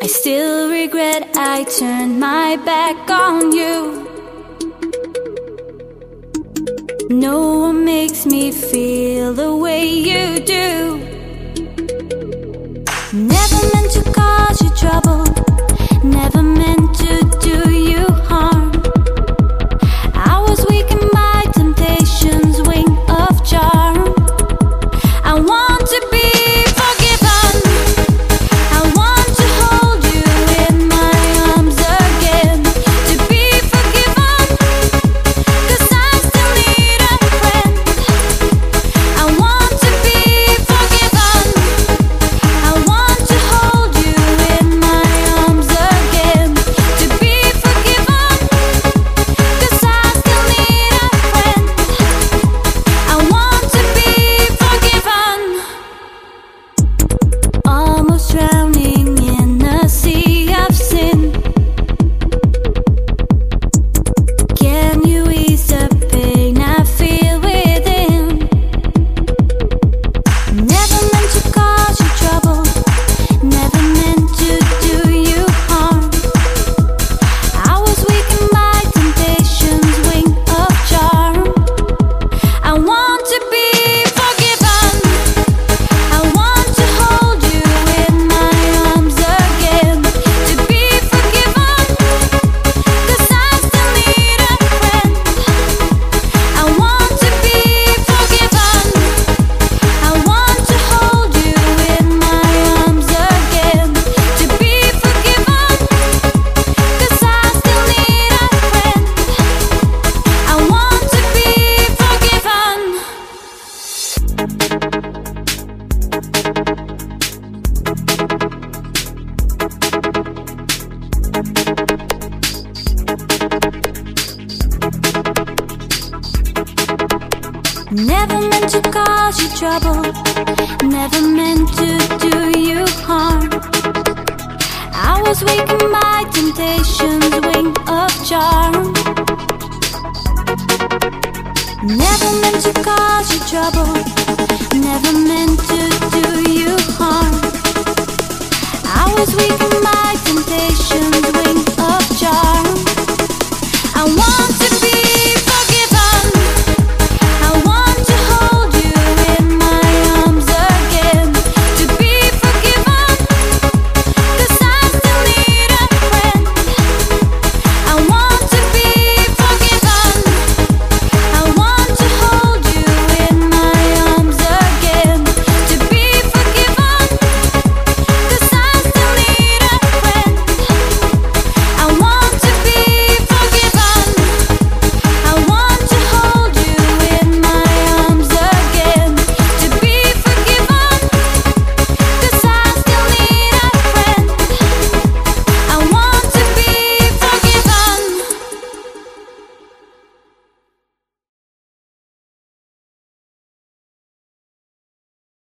I still regret I turned my back on you. No one makes me feel the way you do. Never meant to cause you trouble, never meant to do you harm. I was weak in my temptation's wing of charm. I want to be forgiven. I want to hold you in my arms again. To be forgiven, 'cause I still need a friend. I want to be forgiven. I want to hold you in my arms again. To be forgiven, 'cause I still need a friend. I want to be forgiven. Almost drowning in a sea of sin. Can you ease the pain I feel within? Never meant to cause you trouble, never meant to do you harm. I was weak in my temptation's wing of charm. I want to be forgiven. I want to hold you in my arms again. To be forgiven, 'cause I still need a friend. I want to be forgiven. I want to hold you in my arms again. To be forgiven, 'cause I still need a friend. I want to be forgiven. Never meant to cause you trouble, never meant to do you harm. I was weak in my temptation's wing of charm. Never meant to cause you trouble, never meant to do you harm. I was weak in my temptation's wing of charm. I want to be